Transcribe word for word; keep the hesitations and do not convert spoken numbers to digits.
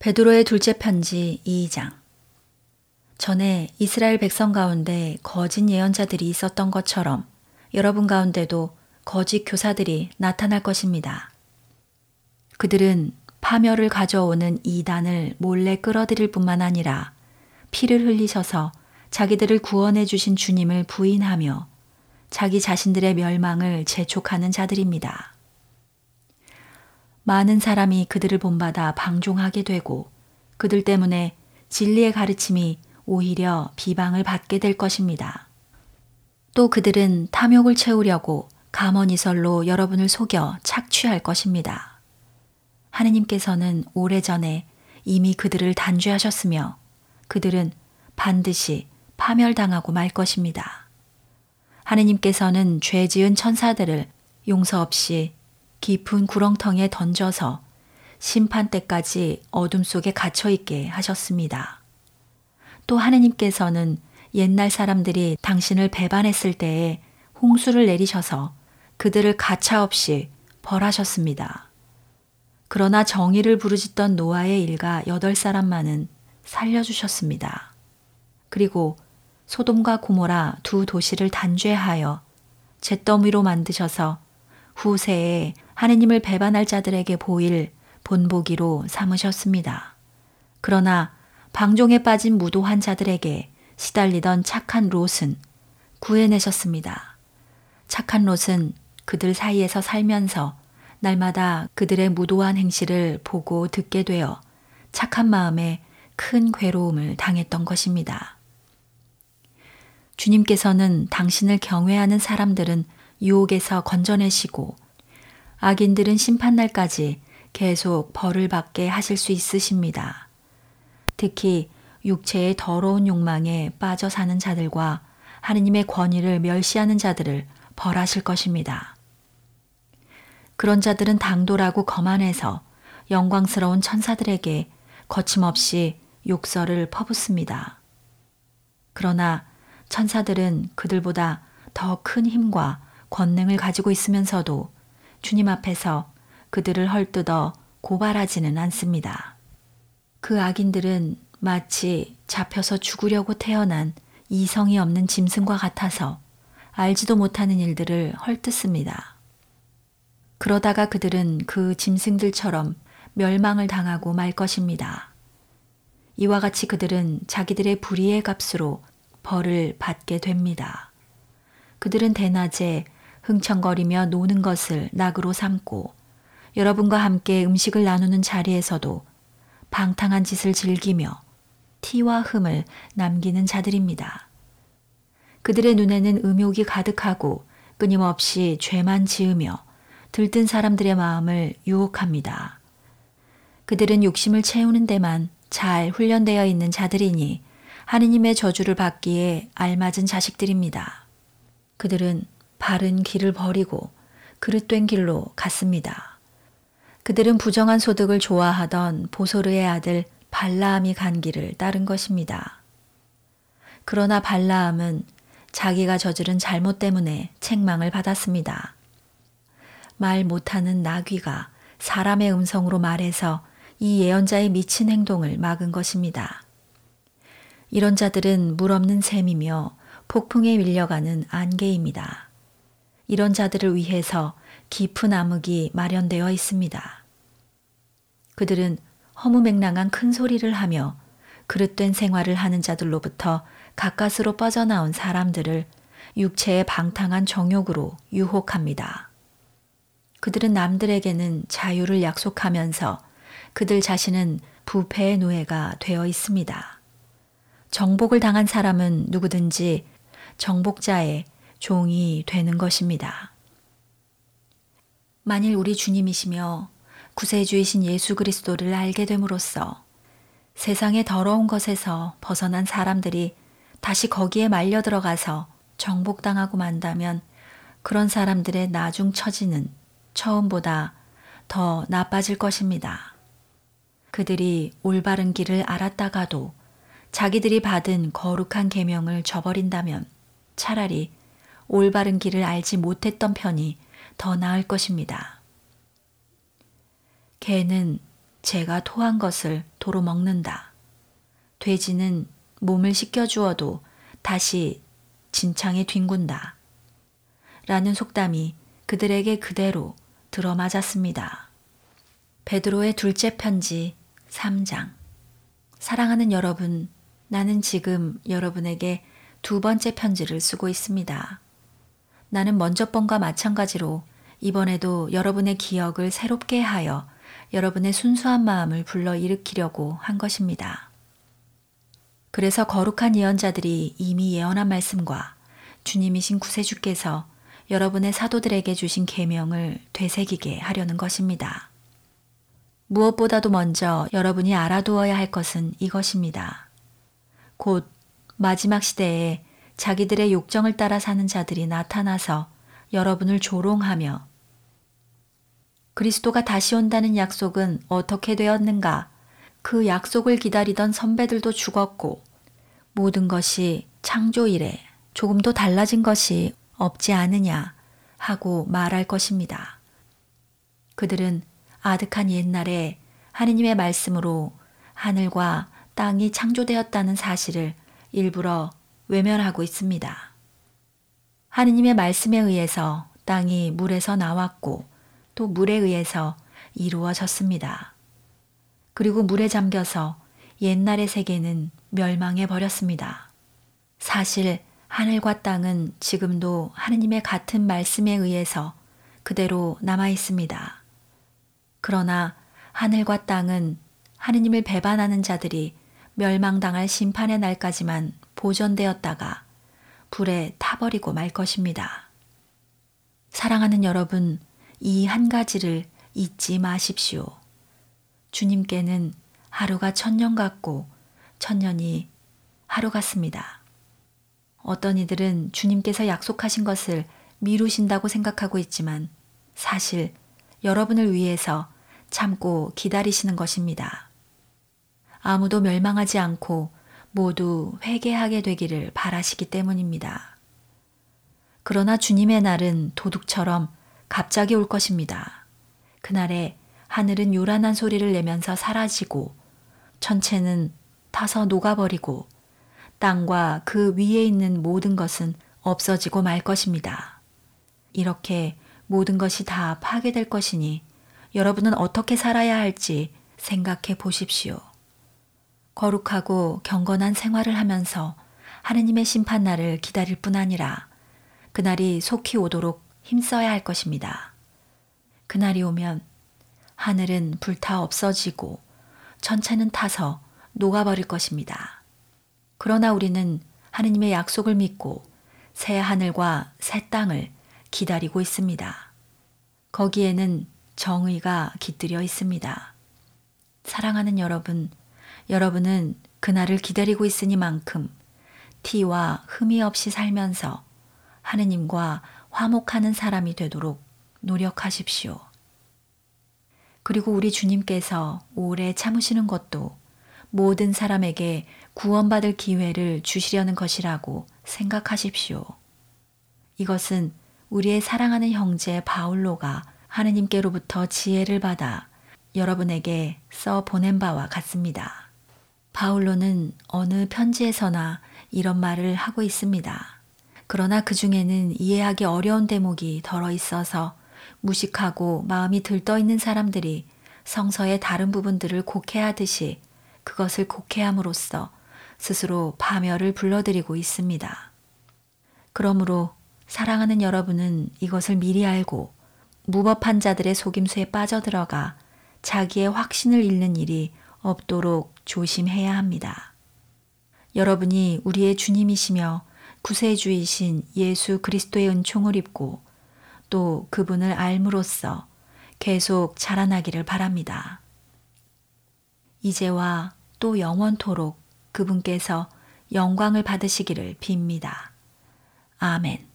베드로의 둘째 편지 이 장. 전에 이스라엘 백성 가운데 거짓 예언자들이 있었던 것처럼 여러분 가운데도 거짓 교사들이 나타날 것입니다. 그들은 파멸을 가져오는 이단을 몰래 끌어들일 뿐만 아니라 피를 흘리셔서 자기들을 구원해 주신 주님을 부인하며 자기 자신들의 멸망을 재촉하는 자들입니다. 많은 사람이 그들을 본받아 방종하게 되고 그들 때문에 진리의 가르침이 오히려 비방을 받게 될 것입니다. 또 그들은 탐욕을 채우려고 감언이설로 여러분을 속여 착취할 것입니다. 하느님께서는 오래전에 이미 그들을 단죄하셨으며 그들은 반드시 파멸당하고 말 것입니다. 하느님께서는 죄 지은 천사들을 용서 없이 깊은 구렁텅이에 던져서 심판 때까지 어둠 속에 갇혀있게 하셨습니다. 또 하느님께서는 옛날 사람들이 당신을 배반했을 때에 홍수를 내리셔서 그들을 가차없이 벌하셨습니다. 그러나 정의를 부르짖던 노아의 일가 여덟 사람만은 살려주셨습니다. 그리고 소돔과 고모라 두 도시를 단죄하여 잿더미로 만드셔서 후세에 하느님을 배반할 자들에게 보일 본보기로 삼으셨습니다. 그러나 방종에 빠진 무도한 자들에게 시달리던 착한 롯은 구해내셨습니다. 착한 롯은 그들 사이에서 살면서 날마다 그들의 무도한 행실을 보고 듣게 되어 착한 마음에 큰 괴로움을 당했던 것입니다. 주님께서는 당신을 경외하는 사람들은 유혹에서 건져내시고 악인들은 심판날까지 계속 벌을 받게 하실 수 있으십니다. 특히 육체의 더러운 욕망에 빠져 사는 자들과 하느님의 권위를 멸시하는 자들을 벌하실 것입니다. 그런 자들은 당돌하고 거만해서 영광스러운 천사들에게 거침없이 욕설을 퍼붓습니다. 그러나 천사들은 그들보다 더 큰 힘과 권능을 가지고 있으면서도 주님 앞에서 그들을 헐뜯어 고발하지는 않습니다. 그 악인들은 마치 잡혀서 죽으려고 태어난 이성이 없는 짐승과 같아서 알지도 못하는 일들을 헐뜯습니다. 그러다가 그들은 그 짐승들처럼 멸망을 당하고 말 것입니다. 이와 같이 그들은 자기들의 불의의 값으로 벌을 받게 됩니다. 그들은 대낮에 흥청거리며 노는 것을 낙으로 삼고 여러분과 함께 음식을 나누는 자리에서도 방탕한 짓을 즐기며 티와 흠을 남기는 자들입니다. 그들의 눈에는 음욕이 가득하고 끊임없이 죄만 지으며 들뜬 사람들의 마음을 유혹합니다. 그들은 욕심을 채우는 데만 잘 훈련되어 있는 자들이니 하느님의 저주를 받기에 알맞은 자식들입니다. 그들은 바른 길을 버리고 그릇된 길로 갔습니다. 그들은 부정한 소득을 좋아하던 보소르의 아들 발라함이 간 길을 따른 것입니다. 그러나 발라함은 자기가 저지른 잘못 때문에 책망을 받았습니다. 말 못하는 나귀가 사람의 음성으로 말해서 이 예언자의 미친 행동을 막은 것입니다. 이런 자들은 물 없는 샘이며 폭풍에 밀려가는 안개입니다. 이런 자들을 위해서 깊은 암흑이 마련되어 있습니다. 그들은 허무맹랑한 큰 소리를 하며 그릇된 생활을 하는 자들로부터 가까스로 뻗어나온 사람들을 육체의 방탕한 정욕으로 유혹합니다. 그들은 남들에게는 자유를 약속하면서 그들 자신은 부패의 노예가 되어 있습니다. 정복을 당한 사람은 누구든지 정복자의 종이 되는 것입니다. 만일 우리 주님이시며 구세주이신 예수 그리스도를 알게 됨으로써 세상의 더러운 것에서 벗어난 사람들이 다시 거기에 말려 들어가서 정복당하고 만다면 그런 사람들의 나중 처지는 처음보다 더 나빠질 것입니다. 그들이 올바른 길을 알았다가도 자기들이 받은 거룩한 계명을 저버린다면 차라리 올바른 길을 알지 못했던 편이 더 나을 것입니다. 개는 제가 토한 것을 도로 먹는다. 돼지는 몸을 씻겨주어도 다시 진창에 뒹군다. 라는 속담이 그들에게 그대로 들어맞았습니다. 베드로의 둘째 편지 삼 장. 사랑하는 여러분, 나는 지금 여러분에게 두 번째 편지를 쓰고 있습니다. 나는 먼저 번과 마찬가지로 이번에도 여러분의 기억을 새롭게 하여 여러분의 순수한 마음을 불러일으키려고 한 것입니다. 그래서 거룩한 예언자들이 이미 예언한 말씀과 주님이신 구세주께서 여러분의 사도들에게 주신 계명을 되새기게 하려는 것입니다. 무엇보다도 먼저 여러분이 알아두어야 할 것은 이것입니다. 곧 마지막 시대에 자기들의 욕정을 따라 사는 자들이 나타나서 여러분을 조롱하며 그리스도가 다시 온다는 약속은 어떻게 되었는가? 그 약속을 기다리던 선배들도 죽었고 모든 것이 창조 이래 조금도 달라진 것이 없지 않으냐 하고 말할 것입니다. 그들은 아득한 옛날에 하느님의 말씀으로 하늘과 땅이 창조되었다는 사실을 일부러 외면하고 있습니다. 하느님의 말씀에 의해서 땅이 물에서 나왔고 또 물에 의해서 이루어졌습니다. 그리고 물에 잠겨서 옛날의 세계는 멸망해 버렸습니다. 사실 하늘과 땅은 지금도 하느님의 같은 말씀에 의해서 그대로 남아 있습니다. 그러나 하늘과 땅은 하느님을 배반하는 자들이 멸망당할 심판의 날까지만 보존되었다가 불에 타버리고 말 것입니다. 사랑하는 여러분, 이 한 가지를 잊지 마십시오. 주님께는 하루가 천년 같고 천년이 하루 같습니다. 어떤 이들은 주님께서 약속하신 것을 미루신다고 생각하고 있지만 사실 여러분을 위해서 참고 기다리시는 것입니다. 아무도 멸망하지 않고 모두 회개하게 되기를 바라시기 때문입니다. 그러나 주님의 날은 도둑처럼 갑자기 올 것입니다. 그날에 하늘은 요란한 소리를 내면서 사라지고 천체는 타서 녹아버리고 땅과 그 위에 있는 모든 것은 없어지고 말 것입니다. 이렇게 모든 것이 다 파괴될 것이니 여러분은 어떻게 살아야 할지 생각해 보십시오. 거룩하고 경건한 생활을 하면서 하느님의 심판날을 기다릴 뿐 아니라 그날이 속히 오도록 힘써야 할 것입니다. 그날이 오면 하늘은 불타 없어지고 천체는 타서 녹아버릴 것입니다. 그러나 우리는 하느님의 약속을 믿고 새 하늘과 새 땅을 기다리고 있습니다. 거기에는 정의가 깃들여 있습니다. 사랑하는 여러분, 여러분은 그날을 기다리고 있으니만큼 티와 흠이 없이 살면서 하느님과 화목하는 사람이 되도록 노력하십시오. 그리고 우리 주님께서 오래 참으시는 것도 모든 사람에게 구원받을 기회를 주시려는 것이라고 생각하십시오. 이것은 우리의 사랑하는 형제 바울로가 하느님께로부터 지혜를 받아 여러분에게 써 보낸 바와 같습니다. 바울로는 어느 편지에서나 이런 말을 하고 있습니다. 그러나 그 중에는 이해하기 어려운 대목이 덜어 있어서 무식하고 마음이 들떠 있는 사람들이 성서의 다른 부분들을 곡해하듯이 그것을 곡해함으로써 스스로 파멸을 불러들이고 있습니다. 그러므로 사랑하는 여러분은 이것을 미리 알고 무법한 자들의 속임수에 빠져들어가 자기의 확신을 잃는 일이 없도록 조심해야 합니다. 여러분이 우리의 주님이시며 구세주이신 예수 그리스도의 은총을 입고 또 그분을 알므로써 계속 자라나기를 바랍니다. 이제와 또 영원토록 그분께서 영광을 받으시기를 빕니다. 아멘.